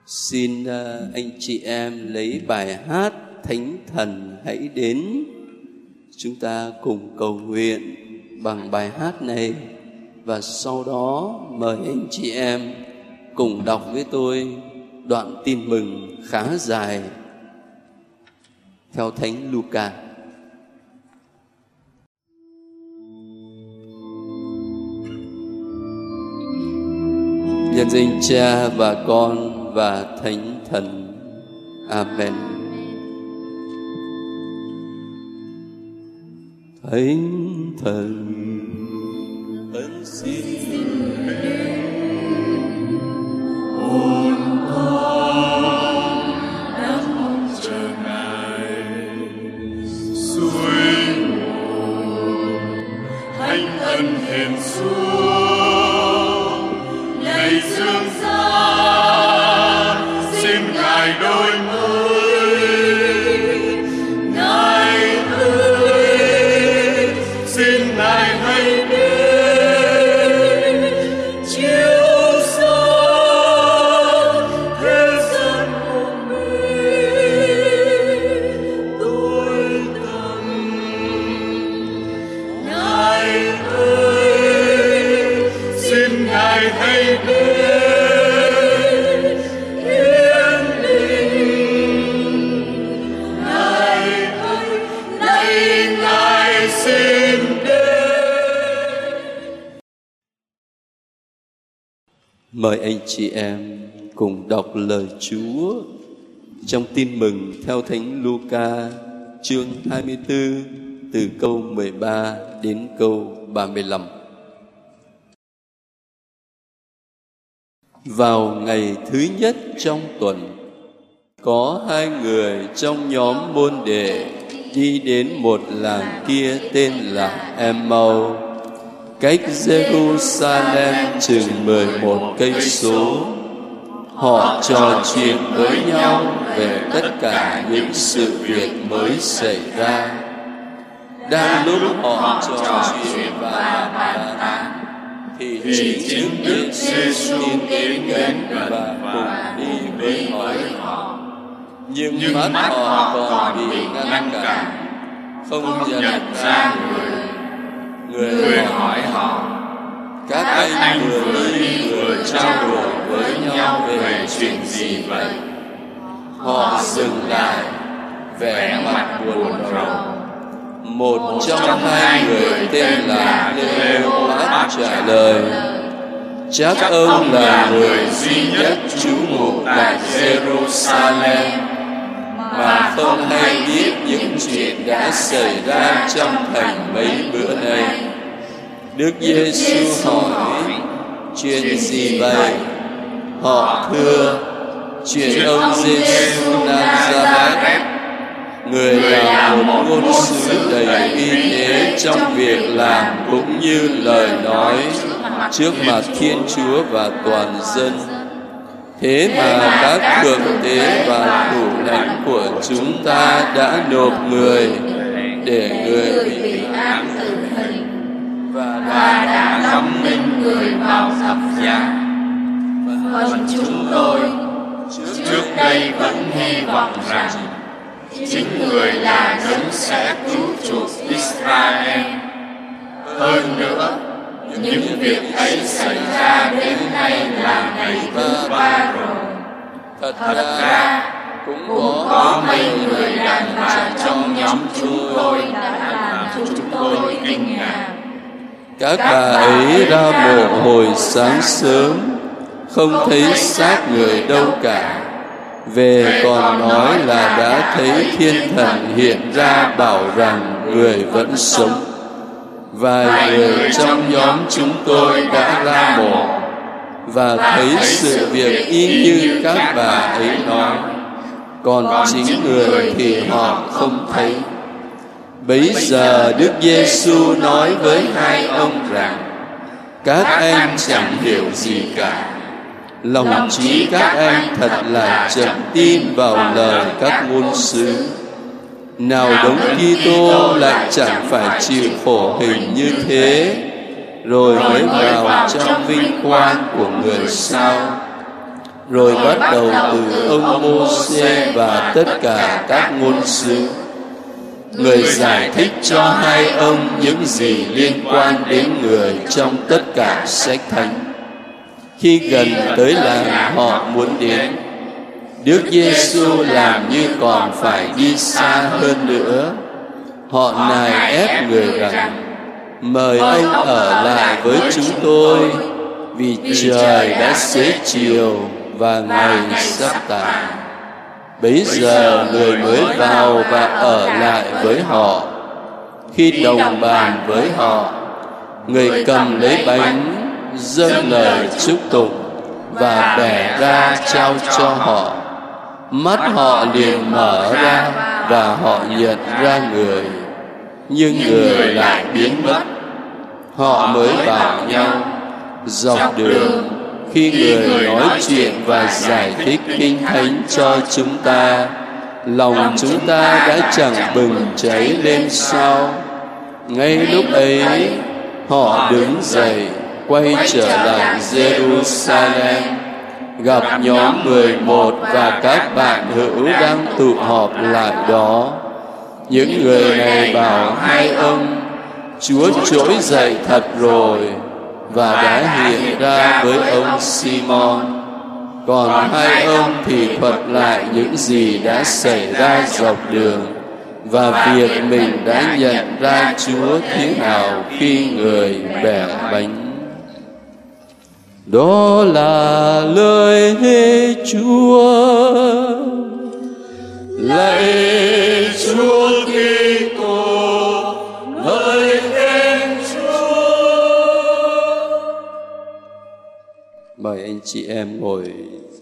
Xin anh chị em lấy bài hát Thánh Thần Hãy Đến. Chúng ta cùng cầu nguyện bằng bài hát này, và sau đó mời anh chị em cùng đọc với tôi đoạn tin mừng khá dài theo Thánh Luca. Nhân danh Cha và Con và Thánh Thần. Amen. Thánh Thần ân xin hồn con đang mong chờ Ngài suối nguồn thánh ân hiền xuống ngày dương gian, xin Ngài đổi mới. Ngài ơi, xin Ngài hãy đến chiếu sáng thế gian của mình tối tăm. Ngài ơi, xin Ngài hãy đến. Mời anh chị em cùng đọc lời Chúa trong tin mừng theo Thánh Luca chương 24 từ câu 13 đến câu 35. Vào ngày thứ nhất trong tuần, có hai người trong nhóm môn đệ đi đến một làng kia tên là Em-mau, cách Jerusalem chừng 11 cây số. Họ trò chuyện với nhau về tất cả những sự việc mới xảy ra. Đang lúc họ trò chuyện và bàn tán, thì chính Đức Giêsu tiến đến và cùng đi với họ. Nhưng mắt họ còn bị ngăn cản, không nhận ra người. Người hỏi họ: các anh vừa đi vừa trao đổi với nhau về chuyện gì vậy? Họ dừng lại, vẻ mặt buồn rầu. Một trong hai người tên là Cleopas trả lời: chắc ông là người duy nhất trú ngụ tại Jerusalem mà không hay biết những chuyện đã xảy ra trong thành mấy bữa nay. Đức Giêsu hỏi: chuyện gì vậy? Họ thưa: chuyện ông Giêsu Nazareth, người là một ngôn sứ đầy uy thế trong việc làm cũng như lời nói trước mặt Thiên Chúa và toàn dân. Thế mà các thượng tế và thủ lãnh của chúng ta đã nộp người để người bị án tử hình và đã cắm minh người vào thập giá. Phần chúng tôi trước đây vẫn hy vọng rằng chính người là đấng sẽ cứu chuộc Israel. Hơn nữa, những việc ấy xảy ra đến nay là ngày thứ ba rồi. Thật ra cũng có mấy người đàn bà trong nhóm chúng tôi đã làm chúng tôi kinh ngạc. Các bà ấy ra mộ hồi sáng sớm, không thấy xác người đâu cả. Về còn nói là đã thấy Thiên Thần hiện ra bảo rằng người vẫn sống. Vài người trong nhóm chúng tôi đã ra mộ và thấy sự việc y như các bà ấy nói, còn chính người thì họ không thấy. Bấy giờ Đức Giêsu nói với hai ông rằng: các anh chẳng hiểu gì cả. Lòng trí các anh thật là chậm tin vào lời các ngôn sứ. Nào Đấng Kitô lại chẳng phải chịu khổ hình như thế rồi mới vào trong vinh quang của người sao? rồi bắt đầu từ ông Mô-sê và tất cả các ngôn sứ. Người giải thích cho hai ông những gì liên quan đến người trong tất cả sách thánh. Khi gần tới làng họ muốn đến, Đức Giêsu làm như còn phải đi xa hơn nữa. Họ nài ép người rằng: mời ông ở lại với chúng tôi, vì trời đã xế chiều và ngày sắp tàn. Bấy giờ người mới vào và ở lại với họ. Khi đồng bàn với họ, người cầm lấy bánh, dâng lời chúc tụng và bẻ ra trao cho họ. Mắt họ liền mở ra và họ nhận ra người, nhưng người lại biến mất. Họ mới bảo nhau dọc đường, khi người nói chuyện và giải thích kinh thánh cho chúng ta, lòng chúng ta đã chẳng bừng cháy lên sao? Ngay lúc ấy, họ đứng dậy, quay trở lại Jerusalem, gặp nhóm 11 và các bạn hữu đang tụ họp lại đó. Những người này bảo hai ông: Chúa trỗi dậy thật rồi, và đã hiện ra với ông Simon. Còn hai ông thì thuật lại những gì đã xảy ra dọc đường và việc mình đã nhận ra Chúa thế nào khi người bẻ bánh. Đó là lời Chúa. Lạy Chúa Kitô, ngợi khen Chúa. Mời anh chị em ngồi